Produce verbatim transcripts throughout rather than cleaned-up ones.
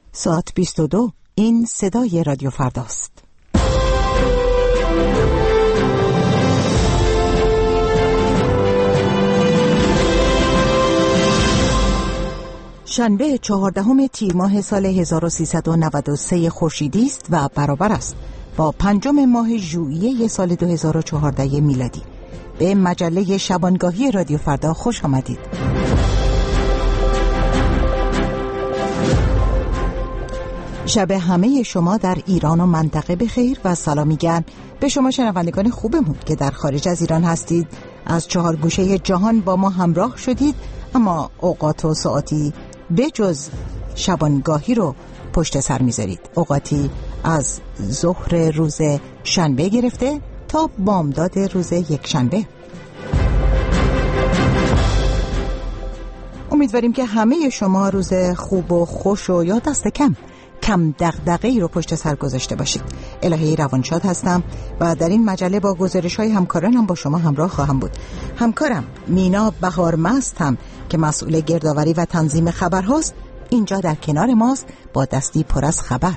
ساعت بیست و دو. این صدای رادیو فرداست. شنبه چهاردهم تیر ماه سال هزار و سیصد و نود و سه خورشیدی است و برابر است با پنجم ماه ژوئیه سال دو هزار و چهارده میلادی. به مجله شبانگاهی رادیو فردا خوش آمدید. شب همه شما در ایران و منطقه بخیر و سلامی گرم به شما شنوندگان خوبمون که در خارج از ایران هستید. از چهار گوشه جهان با ما همراه شدید، اما اوقات و ساعتی بجز شبانگاهی رو پشت سر میذارید. اوقاتی از ظهر روز شنبه گرفته تا بامداد روز یک شنبه. امیدواریم که همه شما روز خوب و خوش و یا دست کم کم دغدغه‌ای رو پشت سر گذاشته باشید. الهی روانشاد هستم و در این مجله با گزارش‌های همکارانم با شما همراه خواهم بود. همکارم مینا بهارمست هم که مسئول گردآوری و تنظیم خبر هاست اینجا در کنار ماست با دستی پر از خبر.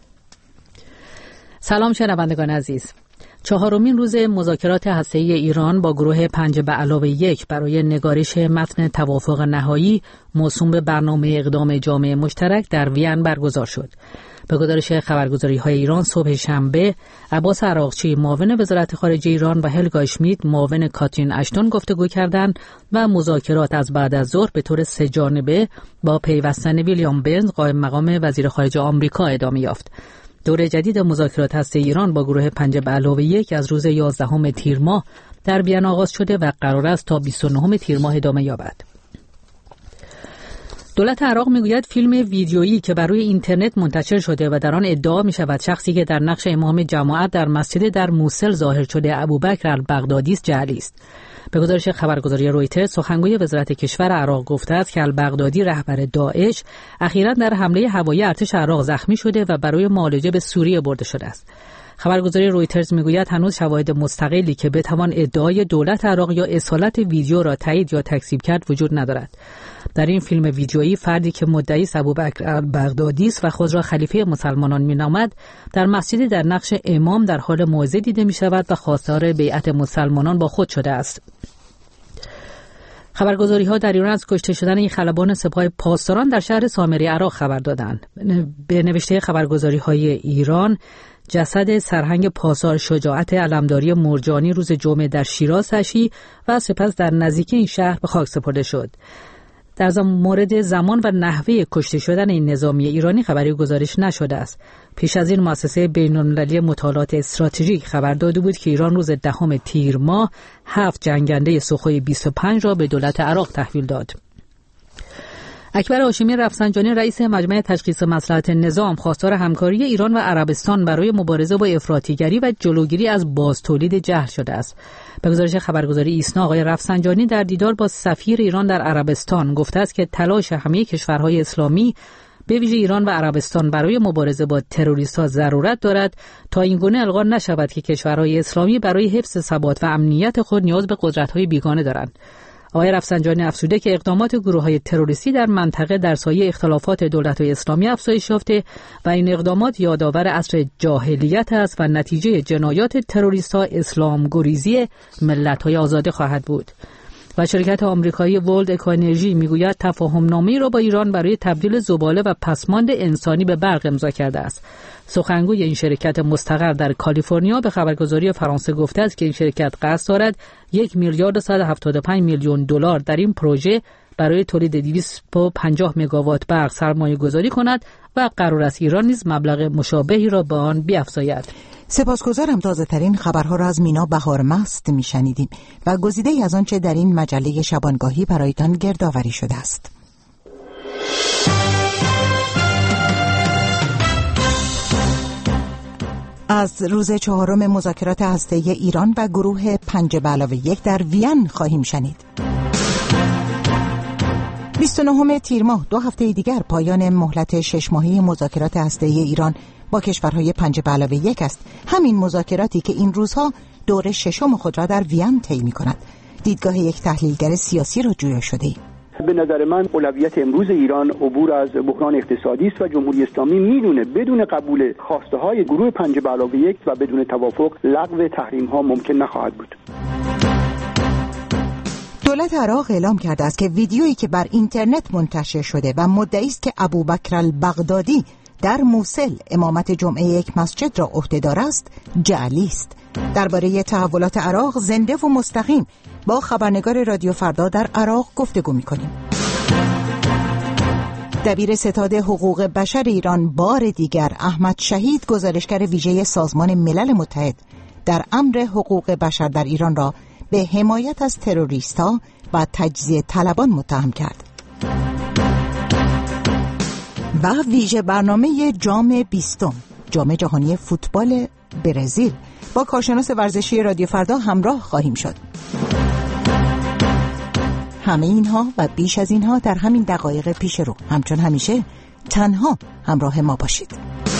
سلام شنوندگان عزیز. چهارمین روز مذاکرات هسته‌ای ایران با گروه پنج به علاوه یک برای نگارش متن توافق نهایی موسوم به برنامه اقدام جامعه مشترک در وین برگزار شد. به گزارش خبرگزاری‌های ایران صبح شنبه، عباس عراقچی معاون وزارت خارجه ایران و هلگا اشمیت معاون کاترین اشتون گفتگو کردند و مذاکرات از بعد از ظهر به طور سه جانبه با پیوستن ویلیام برنز قائم مقام وزیر خارجه آمریکا ادامه یافت. دوره جدید مذاکرات هسته‌ای ایران با گروه پنج به علاوه یک از روز یازدهم تیر ماه در وین آغاز شده و قرار است تا بیست و نهم تیر ماه ادامه یابد. دولت عراق میگوید فیلم ویدیویی که بر روی اینترنت منتشر شده و در آن ادعا می شود شخصی که در نقش امام جماعت در مسجد در موصل ظاهر شده ابوبکر البغدادی است جعلی است. به گزارش خبرگزاری رویترز، سخنگوی وزارت کشور عراق گفته است که البغدادی رهبر داعش اخیراً در حمله هوایی ارتش عراق زخمی شده و برای معالجه به سوریه برده شده است. خبرگزاری رویترز میگوید هنوز شواهد مستقلی که بتوان ادعای دولت عراق یا اصالت ویدیو را تایید یا تکذیب کرد وجود ندارد. در این فیلم ویدیویی فردی که مدعی است ابوبکر البغدادی است و خود را خلیفه مسلمانان مینامد در مسجدی در نقش امام در حال موعظه دیده می شود و خواستار بیعت مسلمانان با خود شده است. خبرگزاری ها در ایران از کشته شدن این خلبان سپاه پاسداران در شهر سامری عراق خبر دادند. به نوشته خبرگزاری های ایران، جسد سرهنگ پاسدار شجاعت علمداری مرجانی روز جمعه در شیراز تشییع و سپس در نزدیکی این شهر به خاک سپرده شد. در مورد زمان و نحوه کشته شدن این نظامی ایرانی خبری گزارش نشده است. پیش از این مؤسسه بین‌المللی مطالعات استراتژیک خبر داده بود که ایران روز دهم تیر ماه هفت جنگنده سوخوی بیست و پنج را به دولت عراق تحویل داد. اکبر هاشمی رفسنجانی رئیس مجمع تشخیص مصلحت نظام خواستار همکاری ایران و عربستان برای مبارزه با افراطیگری و جلوگیری از بازتولید جهل شده است. به گزارش خبرگزاری ایسنا، آقای رفسنجانی در دیدار با سفیر ایران در عربستان گفته است که تلاش همه کشورهای اسلامی به ویژه ایران و عربستان برای مبارزه با تروریست‌ها ضرورت دارد تا اینگونه القا نشود که کشورهای اسلامی برای حفظ ثبات و امنیت خود نیاز به قدرت‌های بیگانه دارند. آقای رفسنجانی افزوده که اقدامات گروه‌های تروریستی در منطقه در سایه اختلافات دولت‌های اسلامی افزایش یافته و این اقدامات یادآور عصر جاهلیت است و نتیجه جنایات تروریست‌ها اسلام گریزی ملت‌های آزاده خواهد بود. و شرکت آمریکایی ورلد اکوانرژی میگوید تفاهم‌نامه‌ای را با ایران برای تبدیل زباله و پسماند انسانی به برق امضا کرده است. سخنگوی این شرکت مستقر در کالیفرنیا به خبرگزاری فرانسه گفته است که این شرکت قصد دارد یک میلیارد و صد و هفتاد و پنج میلیون دلار در این پروژه برای تولید دویست و پنجاه مگاوات برق سرمایه گذاری کند و قرار است ایران نیز مبلغ مشابهی را به آن بیفزاید. سپاسگزارم. تازه ترین خبرها را از مینا بهارمست میشنیدیم و گزیده ای از آنچه در این مجله شبانگاهی برایتان گردآوری شده است. از روز چهارم مذاکرات هسته‌ای ایران و گروه پنج به علاوه یک در وین خواهیم شنید. بیست و نهم تیر ماه، دو هفته دیگر پایان مهلت شش ماهه مذاکرات هسته‌ای ایران با کشورهای پنج به علاوه یک است. همین مذاکراتی که این روزها دور ششم خود را در وین طی می‌کند. دیدگاه یک تحلیلگر سیاسی را جویا شده ایم. به نظر من اولویت امروز ایران عبور از بحران اقتصادی است و جمهوری اسلامی میدونه بدون قبول خواسته های گروه پنج به علاوه یک و بدون توافق لغو تحریم ها ممکن نخواهد بود. دولت عراق اعلام کرده است که ویدیویی که بر اینترنت منتشر شده و مدعی است که ابوبکر البغدادی در موصل امامت جمعه یک مسجد را عهده‌دار است، جعلی است. درباره تحولات عراق زنده و مستقیم با خبرنگار رادیو فردا در عراق گفتگو می‌کنیم. دبیر ستاد حقوق بشر ایران بار دیگر احمد شهید، گزارشگر ویژه سازمان ملل متحد در امر حقوق بشر در ایران را به حمایت از تروریست‌ها و تجزیه طلبان متهم کرد. و ویژه برنامه جام بیستم، جام جهانی فوتبال برزیل، با کارشناس ورزشی رادیو فردا همراه خواهیم شد. همه اینها و بیش از اینها در همین دقایق پیش رو. همچون همیشه تنها همراه ما باشید.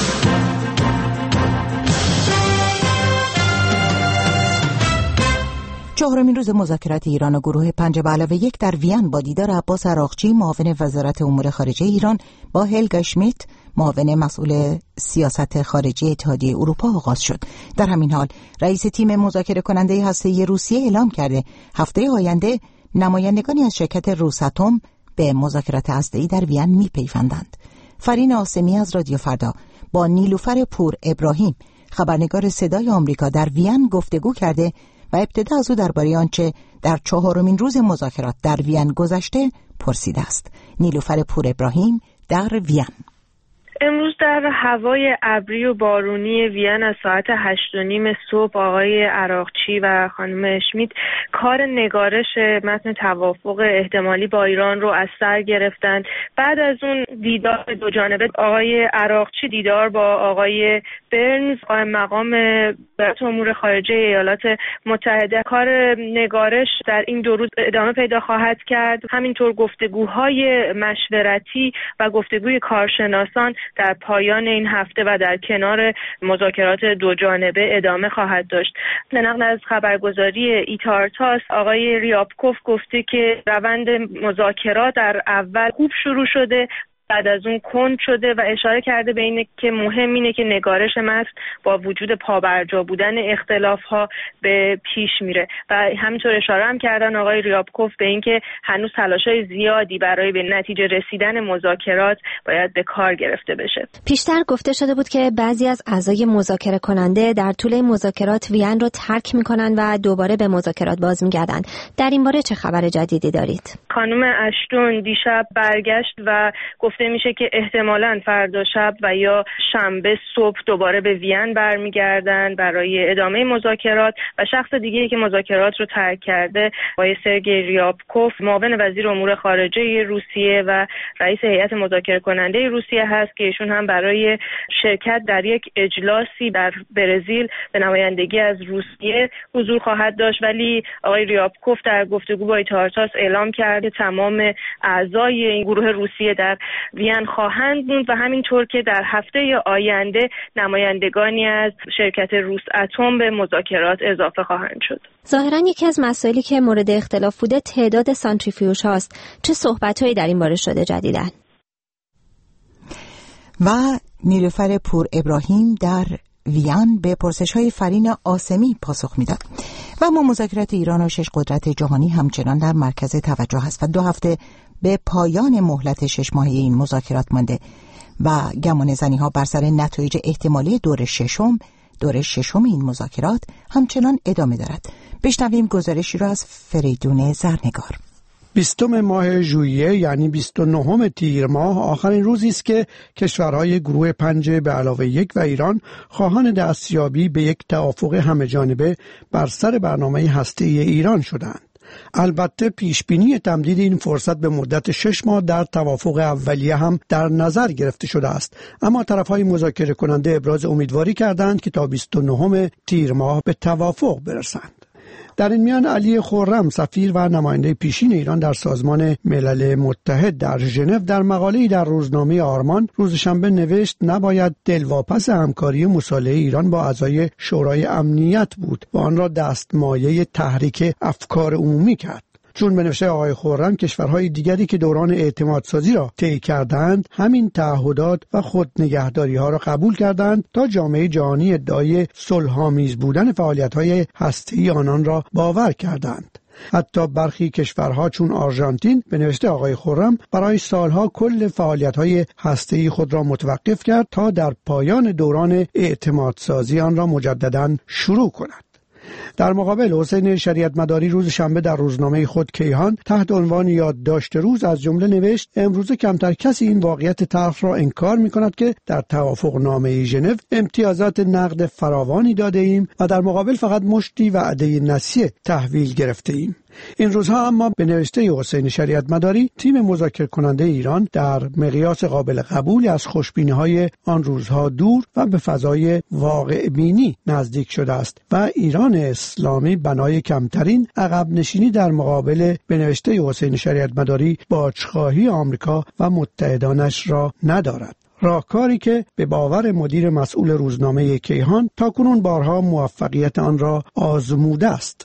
چهارمین روز مذاکرات ایران و گروه پنج به علاوه یک در وین با دیدار عباس عراقچی، معاون وزارت امور خارجه ایران، با هلگا شمیت، معاون مسئول سیاست خارجی اتحادیه اروپا آغاز شد. در همین حال رئیس تیم مذاکره کننده هسته‌ای روسیه اعلام کرده هفته آینده نمایندگانی از شرکت روساتوم به مذاکرات هسته‌ای در وین می‌پیوندند. فرین آسمی از رادیو فردا با نیلوفر پور ابراهیم، خبرنگار صدای آمریکا در وین گفتگو کرده و ابتدا از او درباره آنچه در چهارمین روز مذاکرات در وین گذشته پرسیده است. نیلوفر پور ابراهیم در وین. امروز در هوای ابری و بارونی وین از ساعت هشت و نیم صبح آقای عراقچی و خانم اشمیت کار نگارش متن توافق احتمالی با ایران رو از سر گرفتند. بعد از اون دیدار دو جانبه آقای عراقچی دیدار با آقای برنز قائم مقام وزارت امور خارجه ایالات متحده، کار نگارش در این دو روز ادامه پیدا خواهد کرد. همینطور گفتگوهای مشورتی و گفتگوی کارشناسان در پایان این هفته و در کنار مذاکرات دو جانبه ادامه خواهد داشت. به نقل از خبرگزاری ایتارتاس آقای ریابکوف گفته که روند مذاکرات در اول خوب شروع شده، بعد از اون کند شده و اشاره کرده به اینه که مهم اینه که نگارش متن با وجود پابرجا بودن اختلاف‌ها به پیش میره و همینطور اشاره هم کردن آقای ریابکوف به اینکه هنوز تلاش‌های زیادی برای به نتیجه رسیدن مذاکرات باید به کار گرفته بشه. پیشتر گفته شده بود که بعضی از اعضای مذاکره کننده در طول مذاکرات وین رو ترک میکنن و دوباره به مذاکرات باز میگردن. در این باره چه خبر جدیدی دارید؟ خانم اشتون دیشب برگشت و گفته میشه که احتمالاً فردا شب و یا شنبه صبح دوباره به وین برمیگردن برای ادامه مذاکرات و شخص دیگه‌ای که مذاکرات رو ترک کرده آقای سرگئی ریابکوف، معاون وزیر امور خارجه روسیه و رئیس هیئت مذاکره کننده روسیه هست که ایشون هم برای شرکت در یک اجلاسی در برزیل به نمایندگی از روسیه حضور خواهد داشت. ولی آقای ریابکوف در گفتگو با ایتارتاس اعلام کرده تمام اعضای این گروه روسیه در وین خواهند بود و همینطور که در هفته آینده نمایندگانی از شرکت روساتوم به مذاکرات اضافه خواهند شد. ظاهراً یکی از مسائلی که مورد اختلاف بوده تعداد سانتریفیوژ هاست. چه صحبت‌هایی در این باره شده جدیداً؟ و نیلوفر پور ابراهیم در وین به پرسش‌های فرین آسمی پاسخ میداد. و ما مذاکرات ایران و شش قدرت جهانی همچنان در مرکز توجه هست و دو هفته به پایان مهلت شش ماهه این مذاکرات مانده و گمانه‌زنی ها بر سر نتایج احتمالی دور ششم دور ششم این مذاکرات همچنان ادامه دارد. بشنویم گزارشی را از فریدون زرنگار. بیستم ماه ژوئیه یعنی بیست و نهم تیر ماه آخرین روزی است که کشورهای گروه پنج به علاوه یک و ایران خواهان دستیابی به یک توافق همه‌جانبه بر سر برنامه هسته‌ای ایران شدند. البته پیشبینی تمدید این فرصت به مدت شش ماه در توافق اولیه هم در نظر گرفته شده است، اما طرفهای مذاکره کننده ابراز امیدواری کردند که تا بیست و نهم تیر ماه به توافق برسند. در این میان علی خرم سفیر و نماینده پیشین ایران در سازمان ملل متحد در ژنو در مقاله‌ای در روزنامه آرمان روز شنبه نوشت نباید دلواپس همکاری مصالحه ایران با اعضای شورای امنیت بود و آن را دستمایه تحریک افکار عمومی کرد. چون به نوشته آقای خرم کشورهای دیگری که دوران اعتمادسازی را طی کردند همین تعهدات و خودنگهداری ها را قبول کردند تا جامعه جهانی ادعای صلح‌آمیز بودن فعالیت‌های هسته‌ای آنان را باور کردند. حتی برخی کشورها چون آرژانتین به نوشته آقای خرم برای سالها کل فعالیت‌های هسته‌ای خود را متوقف کرد تا در پایان دوران اعتمادسازی آن را مجدداً شروع کند. در مقابل حسین شریعت مداری روز شنبه در روزنامه خود کیهان تحت عنوان یادداشت روز از جمله نوشت امروزه کمتر کسی این واقعیت تلخ را انکار می‌کند که در توافق نامه ژنو امتیازات نقد فراوانی داده ایم و در مقابل فقط مشتی وعده نسیه تحویل گرفته ایم. این روزها اما به نوشته حسین شریعت مداری تیم مذاکره کننده ایران در مقیاس قابل قبولی از خوشبینی‌های آن روزها دور و به فضای واقع بینی نزدیک شده است و ایران اسلامی بنای کمترین عقب نشینی در مقابل به نوشته حسین شریعت مداری باجخواهی آمریکا و متحدانش را ندارد. راهکاری که به باور مدیر مسئول روزنامه کیهان تاکنون بارها موفقیت آن را آزموده است.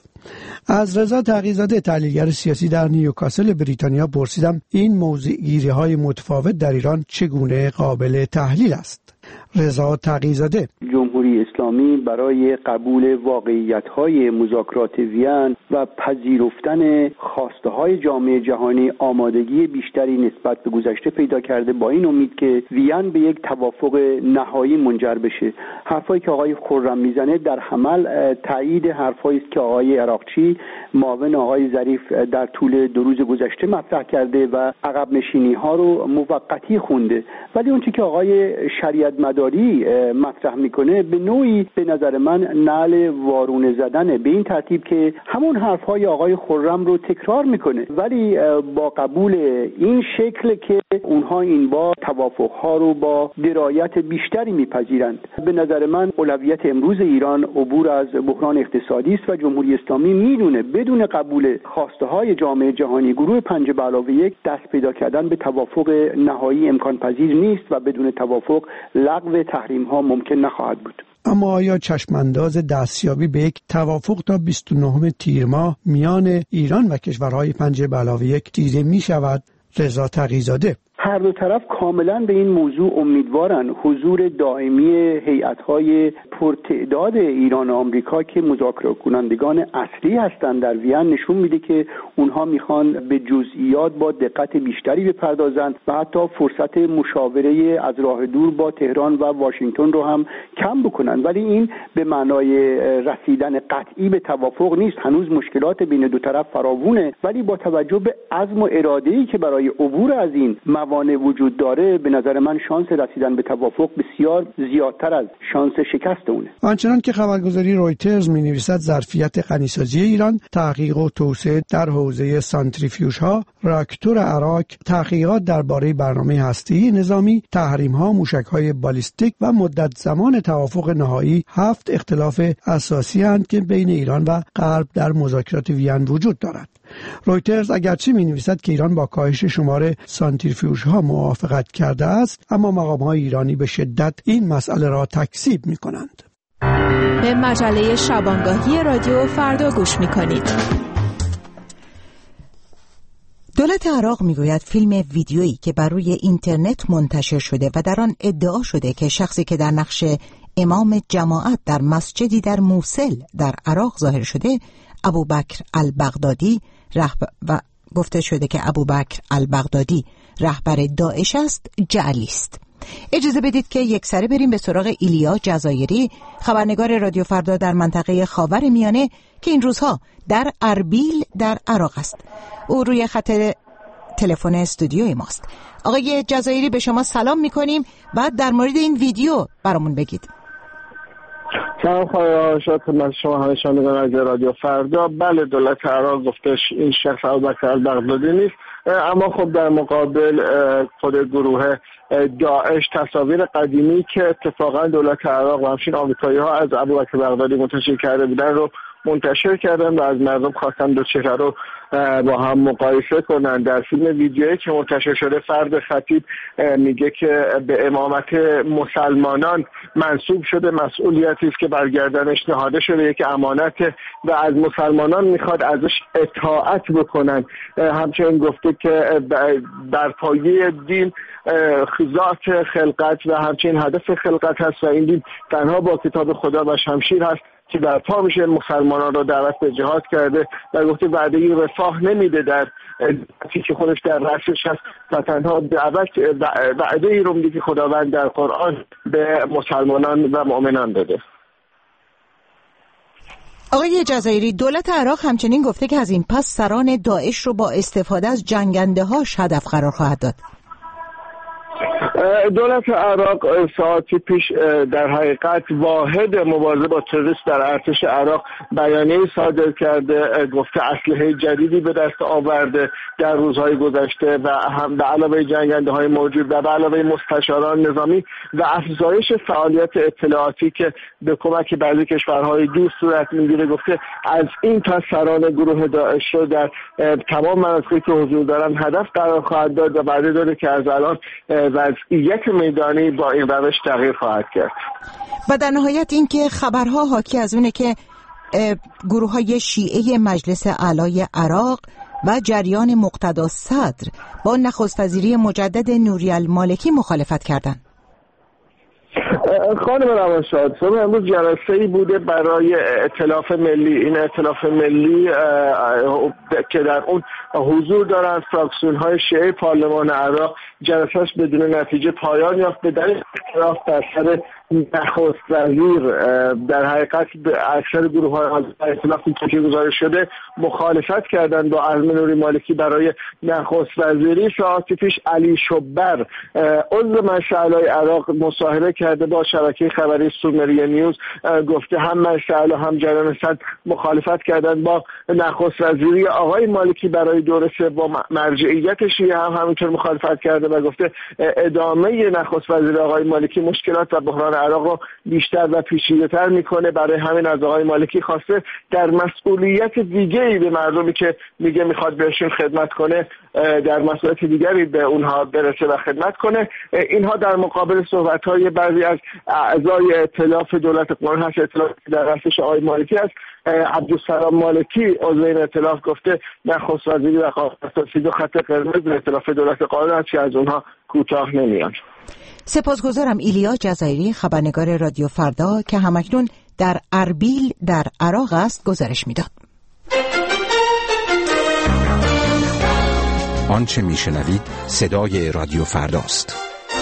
از رضا تقی‌زاده تحلیلگر سیاسی در نیوکاسل بریتانیا پرسیدم این موضع‌گیری‌های متفاوت در ایران چگونه قابل تحلیل است. رضا تقی‌زاده: جمهوری اسلامی برای قبول واقعیت‌های مذاکرات وین و پذیرفتن خواسته‌های جامعه جهانی آمادگی بیشتری نسبت به گذشته پیدا کرده، با این امید که وین به یک توافق نهایی منجر بشه. حرفایی که آقای خرم میزنه در عمل تایید حرفایی است که آقای عراقچی معاون آقای ظریف در طول دو روز گذشته مطرح کرده و عقب نشینی‌ها رو موقتی خونده. ولی اون چیزی که آقای شریعت مداری مطرح میکنه به نوعی به نظر من نعل وارونه زدنه، به این ترتیب که همون حرفهای آقای خرم رو تکرار میکنه ولی با قبول این شکل که اونها این بار توافقها رو با درایت بیشتری میپذیرند. به نظر من اولویت امروز ایران عبور از بحران اقتصادی است و جمهوری اسلامی میدونه بدون قبول خواسته های جامعه جهانی گروه پنج به علاوه یک دست پیدا کردن به توافق نهایی امکان پذیر نیست و بدون توافق لغو تحریم ها ممکن نخواهد بود. اما آیا چشمانداز دستیابی به یک توافق تا بیست و نهم تیر ماه میان ایران و کشورهای پنج به علاوه یک دیده می شود؟ رضا تقی‌زاده: هر دو طرف کاملا به این موضوع امیدوارن. حضور دائمی هیئت‌های پرتعداد ایران و آمریکا که مذاکره کنندگان اصلی هستند در وین نشون میده که اونها میخوان به جزئیات با دقت بیشتری بپردازند و حتی فرصت مشاوره از راه دور با تهران و واشنگتن رو هم کم بکنن. ولی این به معنای رسیدن قطعی به توافق نیست. هنوز مشکلات بین دو طرف فراوونه، ولی با توجه به عزم و اراده‌ای که برای عبور از این موانع وجود داره به نظر من شانس رسیدن به توافق بسیار زیادتر از شانس شکست اونه. آنچنان که خبرگزاری رویترز می‌نویسد ظرفیت غنیسازی ایران، تحقیق و توسعه در حوزه سانتریفیوژها، راکتور عراق، تحقیقات درباره برنامه هسته‌ای نظامی، تحریم‌ها، موشک‌های بالیستیک و مدت زمان توافق نهایی هفت اختلاف اساسی اند که بین ایران و غرب در مذاکرات وین وجود دارد. رویترز اگرچه می‌نویسد که ایران با کاهش شمار سانتریفیوژها موافقت کرده است، اما مقام‌های ایرانی به شدت این مسئله را تکذیب می‌کنند. به مجله شبانگاهی رادیو فردا گوش می‌کنید. دولت عراق میگوید فیلم ویدیویی که بر روی اینترنت منتشر شده و در آن ادعا شده که شخصی که در نقش امام جماعت در مسجدی در موصل در عراق ظاهر شده ابوبکر البغدادی رهبر و گفته شده که ابوبکر البغدادی رهبر داعش است جعلی است. اجازه بدید که یک سره بریم به سراغ ایلیا جزایری، خبرنگار رادیو فردا در منطقه خاور میانه که این روزها در اربیل در عراق است. او روی خط تلفن استودیوی ماست. آقای جزایری به شما سلام میکنیم. بعد در مورد این ویدیو برامون بگید. سلام خواهی شد خدمت شما همه شنوندگان از رادیو فردا. بله، دولت عراق گفتش این شخص ابوبکر البغدادی نیست، اما خب در مقابل خود گروه داعش تصاویر قدیمی که اتفاقا دولت عراق و همچنین آمریکایی ها از ابوبکر البغدادی منتشر کرده بودن رو منتشر کردن و از مردم خواستن دو چهره رو با هم مقایسه کنن. در فیلم ویدیویی که منتشر شده فرد خطیب میگه که به امامت مسلمانان منسوب شده، مسئولیتی است که بر گردنش نهاده شده، یک امانت و از مسلمانان میخواد ازش اطاعت بکنن. همچنین گفته که بر پایه دین ذات خلقت و همچنین هدف خلقت هست و این دین تنها با کتاب خدا و شمشیر هست که در پا میشه مسلمانان را دعوت به جهاد کرده و گفته وعده رفاه نمیده در چیزی که خودش در رأسش هست و تنها دعوت وعده ای رو میده که خداوند در قرآن به مسلمانان و مؤمنان داده. آقای جزایری، دولت عراق همچنین گفته که از این پس سران داعش رو با استفاده از جنگنده هاش هدف قرار خواهد داد. دولت عراق ساعتی پیش در حقیقت واحد مبارزه با تروریسم در ارتش عراق بیانیه صادر کرده، گفته اسلحه جدیدی به دست آورده در روزهای گذشته و هم به علاوه جنگنده های موجود و به علاوه مستشاران نظامی و افزایش فعالیت اطلاعاتی که به کمک بعضی کشورهای دور صورت میگیره، گفته از این پس سران گروه داعش رو در تمام مناطقی که حضور دارن هدف قرار خواهد داد و وعده داده که از الان وضعیت میدانی با این روش تغییر خواهد کرد. و در نهایت این که خبرها حاکی از اونه که گروه های شیعه مجلس اعلای عراق و جریان مقتدا صدر با نخست وزیری مجدد نوری المالکی مخالفت کردند. خانم روانشاد، صبح امروز جلسه‌ای بوده برای ائتلاف ملی. این ائتلاف ملی که در اون حضور دارند فراکسیون‌های شیعه پارلمان عراق، جلسه‌اش بدون نتیجه پایان یافت به دلیل اختلاف در سر نخست وزیر. در حقیقت اکثر گروه‌های ائتلافی که گزارش شده مخالفت کردند با عزم نوری مالکی برای نخست وزیری. ساعتی پیش علی شبر عضو مجلس اعلای عراق مصاحبه کرده با شبکه خبری سومریه نیوز، گفته هم مجلس اعلی هم جریان صدر مخالفت کردند با نخست وزیری آقای مالکی برای دوره سوم. مرجعیت شیعه هم همینطور مخالفت کرده و گفته ادامه نخست وزیری آقای مالکی مشکلات و بحران عراق رو بیشتر و پیچیده‌تر میکنه. برای همین از آقای مالکی خواسته در مسئولیت دیگه‌ای به مردمی که میگه میخواد بهشون خدمت کنه در مسئولیت دیگری به اونها برسه و خدمت کنه. اینها در مقابل صحبت‌های بعضی از اعضای ائتلاف دولت قانون هست، ائتلاف در رأسش آقای مالکی است. عبدالسلام مالکی عضو این ائتلاف گفته نخست وزیری و قانون دو خط قرمز ائتلاف دولت قانون است که از اونها کوتاه نمیان. سپاسگزارم. ایلیا جزایری، خبرنگار رادیو فردا که همکنون در اربیل در عراق است، گزارش میداد. آنچه میشنوید صدای رادیو فرداست.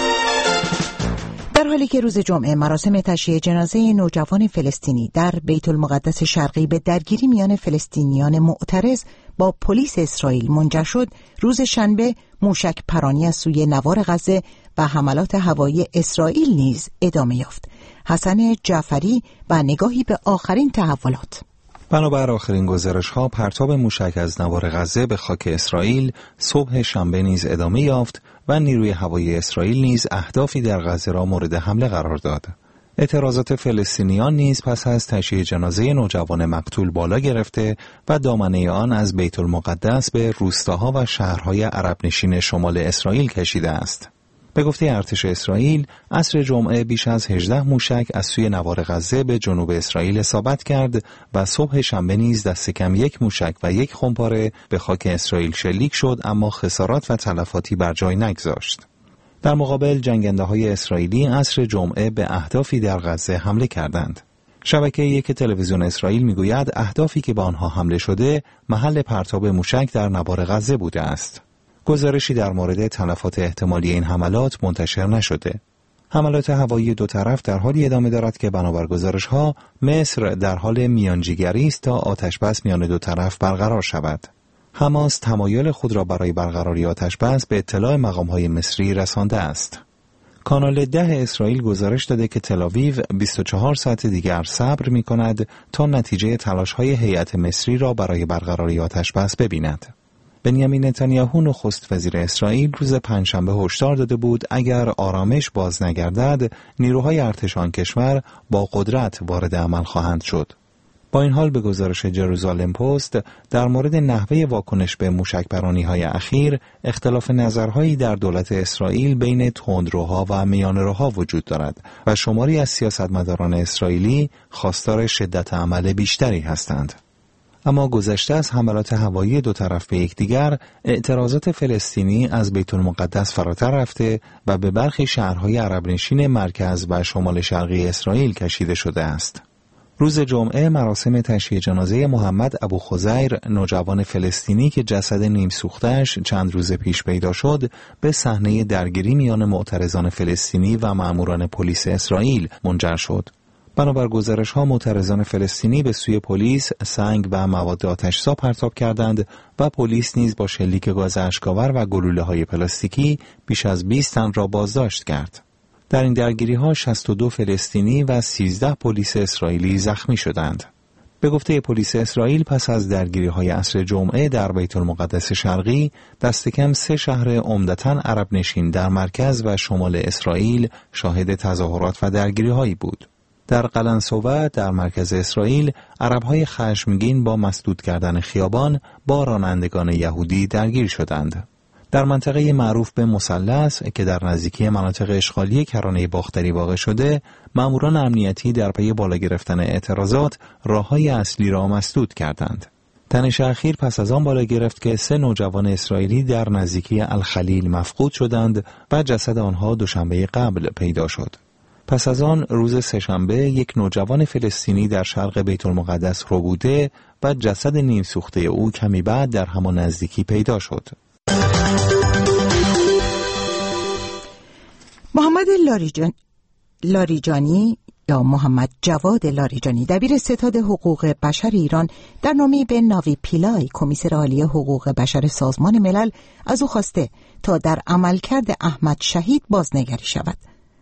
در حالی که روز جمعه مراسم تشییع جنازه نوجوان فلسطینی در بیت المقدس شرقی به درگیری میان فلسطینیان معترض با پلیس اسرائیل منجر شد، روز شنبه موشک پرانی از سوی نوار غزه و حملات هوایی اسرائیل نیز ادامه یافت. حسن جعفری و نگاهی به آخرین تحولات. بنابر آخرین گزارش‌ها، پرتاب موشک از نوار غزه به خاک اسرائیل صبح شنبه نیز ادامه یافت و نیروی هوایی اسرائیل نیز اهدافی در غزه را مورد حمله قرار داد. اعتراضات فلسطینیان نیز پس از تشییع جنازه نوجوان مقتول بالا گرفته و دامنه آن از بیت المقدس به روستاها و شهرهای عرب نشین شمال اسرائیل کشیده است. به گفته ارتش اسرائیل، عصر جمعه بیش از هجده موشک از سوی نوار غزه به جنوب اسرائیل اصابت کرد و صبح شنبه نیز دست کم یک موشک و یک خمپاره به خاک اسرائیل شلیک شد، اما خسارات و تلفاتی بر جای نگذاشت. در مقابل جنگنده‌های اسرائیلی عصر جمعه به اهدافی در غزه حمله کردند. شبکه یک تلویزیون اسرائیل میگوید اهدافی که به آنها حمله شده محل پرتاب موشک در نوار غزه بوده است. گزارشی در مورد تلفات احتمالی این حملات منتشر نشده. حملات هوایی دو طرف در حالی ادامه دارد که بنابر گزارش‌ها مصر در حال میانجیگری است تا آتش‌بس میان دو طرف برقرار شود. حماس تمایل خود را برای برقراری آتش‌بس به اطلاع مقام‌های مصری رسانده است. کانال ده اسرائیل گزارش داده که تل‌آویو بیست و چهار ساعت دیگر صبر می‌کند تا نتیجه تلاش‌های هیئت مصری را برای برقراری آتش‌بس ببیند. بنیامین نتانیاهو نخست وزیر اسرائیل روز پنجشنبه هشدار داده بود اگر آرامش باز نگردد، نیروهای ارتش آن کشور با قدرت وارد عمل خواهند شد. با این حال به گزارش جروزالم پست در مورد نحوه واکنش به موشکبرانی‌های اخیر اختلاف نظرهایی در دولت اسرائیل بین تندروها و میانه‌روها وجود دارد و شماری از سیاستمداران اسرائیلی خواستار شدت عمل بیشتری هستند. اما گذشته از حملات هوایی دو طرف به یکدیگر، اعتراضات فلسطینی از بیت المقدس فراتر رفته و به برخی شهرهای عرب نشین مرکز و شمال شرقی اسرائیل کشیده شده است. روز جمعه مراسم تشییع جنازه محمد ابو خزیر، نوجوان فلسطینی که جسد نیم سوخته‌اش چند روز پیش پیدا شد، به صحنه درگیری میان معترضان فلسطینی و ماموران پلیس اسرائیل منجر شد. بنابر گزارش‌ها معترضان فلسطینی به سوی پلیس سنگ و مواد آتش‌زا پرتاب کردند و پلیس نیز با شلیک گاز اشک‌آور و گلوله‌های پلاستیکی بیش از بیست تن را بازداشت کرد. در این درگیری‌ها شصت و دو فلسطینی و سیزده پلیس اسرائیلی زخمی شدند. به گفته پلیس اسرائیل پس از درگیری‌های عصر جمعه در بیت المقدس شرقی، دست کم سه شهر عمدتاً عرب نشین در مرکز و شمال اسرائیل شاهد تظاهرات و درگیری‌هایی بود. در قلنسوه در مرکز اسرائیل، عرب‌های خشمگین با مسدود کردن خیابان با رانندگان یهودی درگیر شدند. در منطقه معروف به مثلث که در نزدیکی مناطق اشغالی کرانه باختری واقع شده، ماموران امنیتی در پی بالا گرفتن اعتراضات راه‌های اصلی را مسدود کردند. تنش اخیر پس از آن بالا گرفت که سه نوجوان اسرائیلی در نزدیکی الخلیل مفقود شدند و جسد آنها دوشنبه قبل پیدا شد. پس از آن روز سه‌شنبه یک نوجوان فلسطینی در شرق بیت المقدس ربوده و جسد نیم سوخته او کمی بعد در همان نزدیکی پیدا شد. محمد لاریجان... لاریجانی یا محمد جواد لاریجانی، دبیر ستاد حقوق بشر ایران، در نامه‌ای به ناوی پیلای، کمیسر عالی حقوق بشر سازمان ملل، از او خواسته تا در عملکرد احمد شهید بازنگری شود.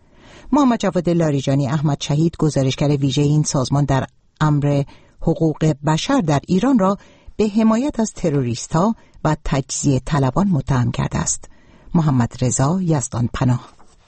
محمد جواد لاریجانی احمد شهید، گزارشگر ویژه این سازمان در امر حقوق بشر در ایران، را به حمایت از تروریست‌ها و تجزیه طلبان متهم کرده است. محمد رضا یزدان پناه.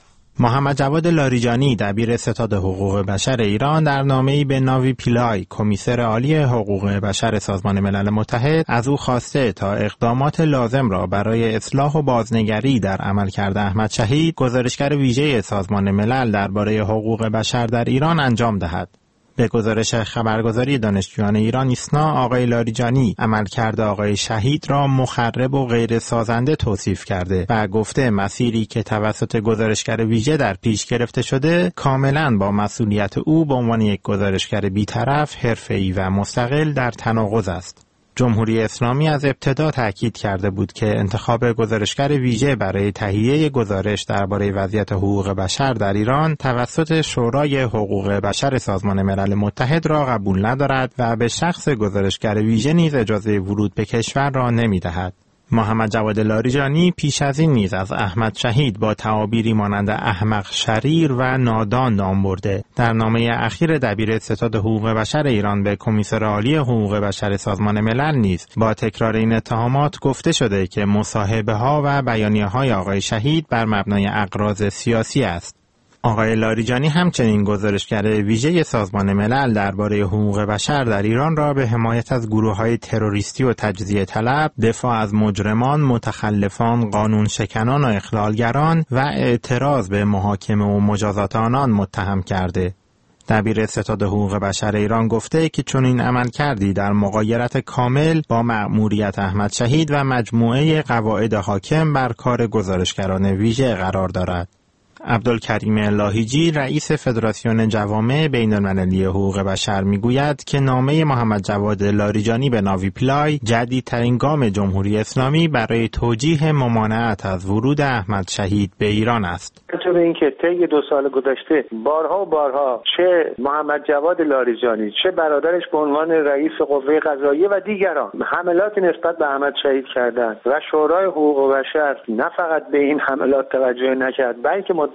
محمد جواد لاریجانی، دبیر ستاد حقوق بشر ایران، در نامه‌ای به ناوی پیلای، کمیسر عالی حقوق بشر سازمان ملل متحد، از او خواسته تا اقدامات لازم را برای اصلاح و بازنگری در عملکرد احمد شهید، گزارشگر ویژه سازمان ملل درباره حقوق بشر در ایران، انجام دهد. به گزارش خبرگزاری دانشجویان ایران ایسنا، آقای لاریجانی عملکرد آقای شهید را مخرب و غیر سازنده توصیف کرده و گفته مسیری که توسط گزارشگر ویژه در پیش گرفته شده کاملا با مسئولیت او به عنوان یک گزارشگر بی‌طرف، حرفه‌ای و مستقل در تناقض است. جمهوری اسلامی از ابتدا تاکید کرده بود که انتخاب گزارشگر ویژه برای تهیه گزارش درباره وضعیت حقوق بشر در ایران توسط شورای حقوق بشر سازمان ملل متحد را قبول ندارد و به شخص گزارشگر ویژه نیز اجازه ورود به کشور را نمی‌دهد. محمد جواد لاریجانی پیش از این نیز از احمد شهید با تعابیری مانند احمق شریر و نادان نام برده. در نامه اخیر دبیر ستاد حقوق بشر ایران به کمیسر عالی حقوق بشر سازمان ملل نیز با تکرار این اتهامات گفته شده که مصاحبه ها و بیانیه های آقای شهید بر مبنای اغراض سیاسی است. آقای لاریجانی همچنین گزارشگر ویژه سازمان ملل درباره حقوق بشر در ایران را به حمایت از گروه‌های تروریستی و تجزیه طلب، دفاع از مجرمان، متخلفان، قانون شکنان و اخلالگران و اعتراض به محاکمه و مجازات آنان متهم کرده. دبیر ستاد حقوق بشر ایران گفته که چنین عمل کردی در مغایرت کامل با مأموریت احمد شهید و مجموعه قواعد حاکم بر کار گزارشگران ویژه قرار دارد. عبدالکریم لاهیجی، رئیس فدراسیون جوامع بین‌المللی حقوق بشر، میگوید که نامه محمد جواد لاریجانی به ناوی پیلای جدیدترین گام جمهوری اسلامی برای توجیه ممانعت از ورود احمد شهید به ایران است. به این که طی دو سال گذشته بارها و بارها چه محمد جواد لاریجانی چه برادرش به عنوان رئیس قوه قضاییه و دیگران حملاتی نسبت به احمد شهید کردند و شورای حقوق بشر نه فقط به این حملات توجه نکرد، بلکه مدت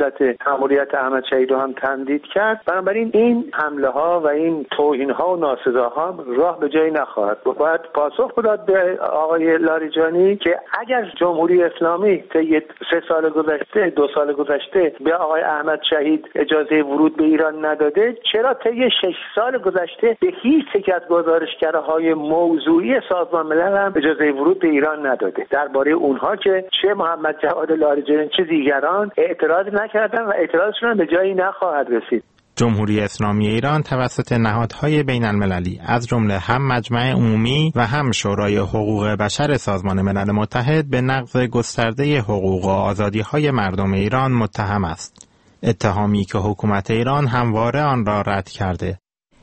مدت مأموریت احمد شهید رو هم تمدید کرد. بنابراین این حمله ها و این توهین ها و ناسزاها راه به جایی نخواهد. باید پاسخ بداد به آقای لاریجانی که اگر جمهوری اسلامی طی سه سال گذشته دو سال گذشته به آقای احمد شهید اجازه ورود به ایران نداده، چرا طی شش سال گذشته به هیچ یک از گزارشگرهای موضوعی سازمان ملل هم اجازه ورود به ایران نداده؟ درباره اونها که چه محمد جواد لاریجانی چه دیگران اعتراض نکردن و اعتراضشون به جایی نخواهد رسید. جمهوری اسلامی ایران توسط نهادهای بین المللی از جمله هم مجمع عمومی و هم شورای حقوق بشر سازمان ملل متحد به نقض گسترده حقوق و آزادی‌های مردم ایران متهم است. اتهامی که حکومت ایران همواره آن را رد کرده.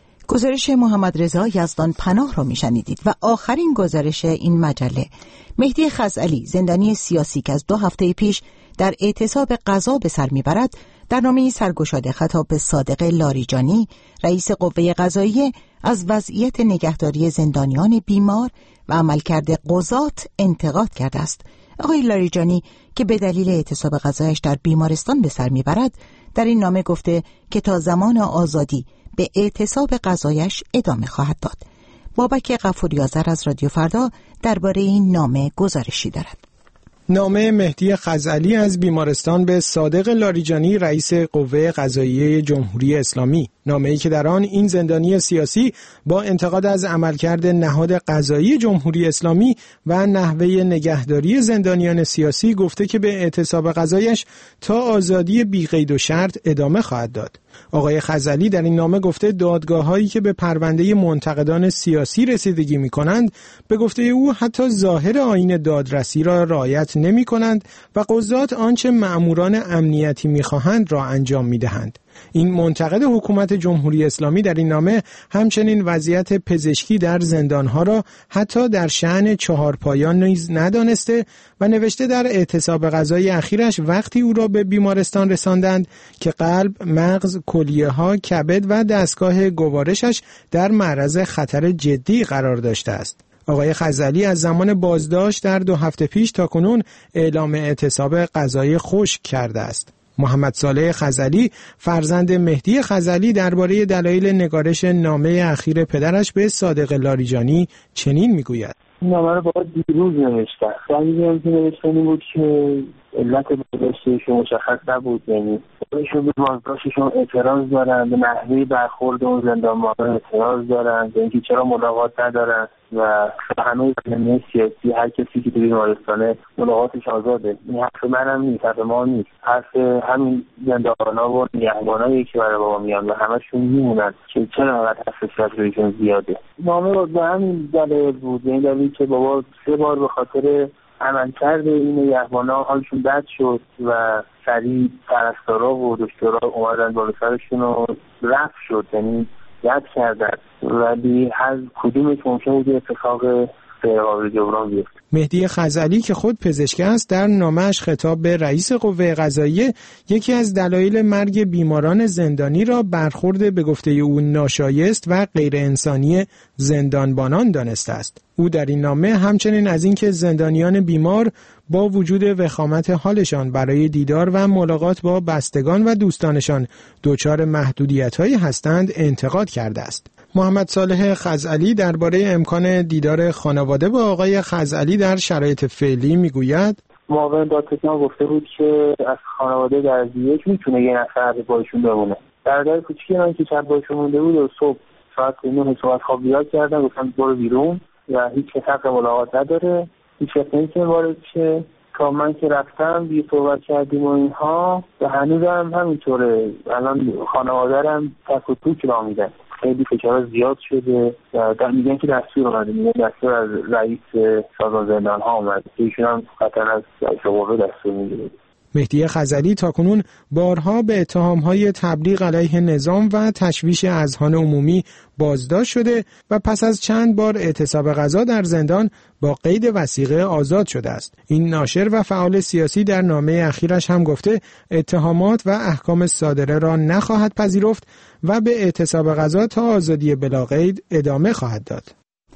گزارش محمد رضا یزدان پناه را میشنیدید و آخرین گزارش این مجله. مهدی خزعلی، زندانی سیاسی که از دو هفته پیش در اعتصاب قضا به سر میبرد، در نامه‌ای سرگشاده خطاب به صادق لاریجانی، رئیس قوه قضاییه، از وضعیت نگهداری زندانیان بیمار و عملکرد قضات انتقاد کرده است. آقای لاریجانی که به دلیل اعتصاب قضایش در بیمارستان به سر میبرد، در این نامه گفته که تا زمان آزادی به اعتصاب قضایش ادامه خواهد داد. بابک غفوری آذر از رادیو فردا درباره این نامه گزارشی دارد. نامه مهدی خزعلی از بیمارستان به صادق لاریجانی، رئیس قوه قضاییه جمهوری اسلامی. نامه‌ای که در آن این زندانی سیاسی با انتقاد از عملکرد نهاد قضایی جمهوری اسلامی و نحوه نگهداری زندانیان سیاسی گفته که به اعتصاب قضایش تا آزادی بی قید و شرط ادامه خواهد داد. آقای خزعلی در این نامه گفته دادگاه‌هایی که به پرونده منتقدان سیاسی رسیدگی می‌کنند، به گفته او حتی ظاهر آیین دادرسی را رعایت نمی‌کنند و قضات آنچه مأموران امنیتی می‌خواهند را انجام می‌دهند. این منتقد حکومت جمهوری اسلامی در این نامه همچنین وضعیت پزشکی در زندانها را حتی در شأن چهارپایان نیز ندانسته و نوشته در اعتصاب قضایی اخیرش وقتی او را به بیمارستان رساندند که قلب، مغز، کلیه‌ها، کبد و دستگاه گوارشش در معرض خطر جدی قرار داشته است. آقای خزعلی از زمان بازداشت در دو هفته پیش تا کنون اعلام اعتصاب قضایی خشک کرده است. محمد صالح خزعلی، فرزند مهدی خزعلی، درباره دلایل نگارش نامه اخیر پدرش به صادق لاریجانی چنین میگوید: این نامه رو باید دیروز نوشتن. دلیلی که نوشتنی بود که علت بازداشتشون مشخص نبود، یعنی خودشون به بازداشتشون اعتراض دارن، به نحوه برخورد اون زندانبانان اعتراض دارن، به اینکه چرا ملاقات ندارن و همه زندانی سیاسی هر کسی که تو بیمارستانه ملاقاتش آزاده. این حرف منم نیست، حرف ما نیست، حرف همین زندانبانا و نگهبانایی که برای بابا میان و همشون میمونن که چرا انقدر حساسیت رویشون زیاده. نامه رو به همین دلیل بود، این دلیل که بابا سه بار به خاطر عملکرد این نگهبانا حالشون بد شد و سریع پرستارا و دکترا اومدن بالا سرشون و رفت شد، یعنی یاد کردن، ولی هر کدومش ممکن بود اتفاق غیرقابل جبران بیفته. مهدی خزعلی که خود پزشک است در نامه‌اش خطاب به رئیس قوه قضاییه یکی از دلایل مرگ بیماران زندانی را برخورد به گفته او ناشایست و غیر انسانی زندانبانان دانسته است. او در این نامه همچنین از اینکه زندانیان بیمار با وجود وخامت حالشان برای دیدار و ملاقات با بستگان و دوستانشان دچار محدودیت‌هایی هستند انتقاد کرده است. محمد صالح خزعلی درباره امکان دیدار خانواده با آقای خزعلی در شرایط فعلی میگوید: معاون دادستان گفته بود که از خانواده در یک میتونه یه نفر باشون بمونه. برادر کوچیک من که شب باشون مونده بود و صبح ساعت نه صبح خواب بیاد کردن، گفتن برو بیرون و هیچ کس حق ملاقات نداره، هیچ کس نمیتونه وارد شه. تا من که رفتم بی صحبت کردیم و اینها و هنوز هم همینطوره. الان خانواده هم تک و توک را میدن، خیلی فشار زیاد شده و در میگن که دستور اومده، میگن دستور از رئیس سازمان زندان ها اومده، ایشون هم قطعا از رئیس قوه دستور میگیره. مهدی خزعلی تاکنون بارها به اتهام‌های تبلیغ علیه نظام و تشویش اذهان عمومی بازداشت شده و پس از چند بار اعتصاب قضا در زندان با قید وثیقه آزاد شده است. این ناشر و فعال سیاسی در نامه اخیرش هم گفته اتهامات و احکام صادره را نخواهد پذیرفت و به اعتصاب قضا تا آزادی بلا قید ادامه خواهد داد.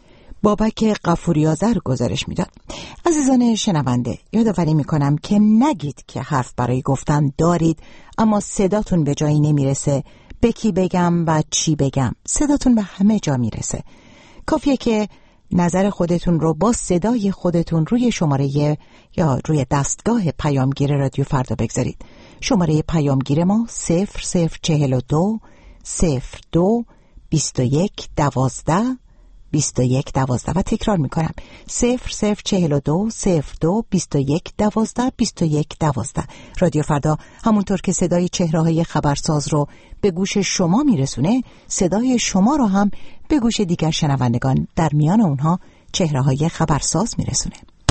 بابک غفوری آذر گزارش میداد. عزیزان شنونده، یادآوری میکنم که نگید که حرف برای گفتن دارید اما صداتون به جایی نمیرسه. به کی بگم و چی بگم؟ صداتون به همه جا میرسه. کافیه که نظر خودتون رو با صدای خودتون روی شماره یا روی دستگاه پیامگیر رادیو فردا بگذارید. شماره پیامگیر ما صفر صفر چهل و دو صفر دو بیست و یک دوازده بیست و یک دوازده و تکرار میکنم صفر صفر چهل و دو صفر دو بیست و یک دوازده بیست و یک دوازده. رادیو فردا همونطور که صدای چهره‌های خبرساز رو به گوش شما میرسونه، صدای شما رو هم به گوش دیگر شنوندگان، در میان اونها چهره‌های خبرساز میرسونه.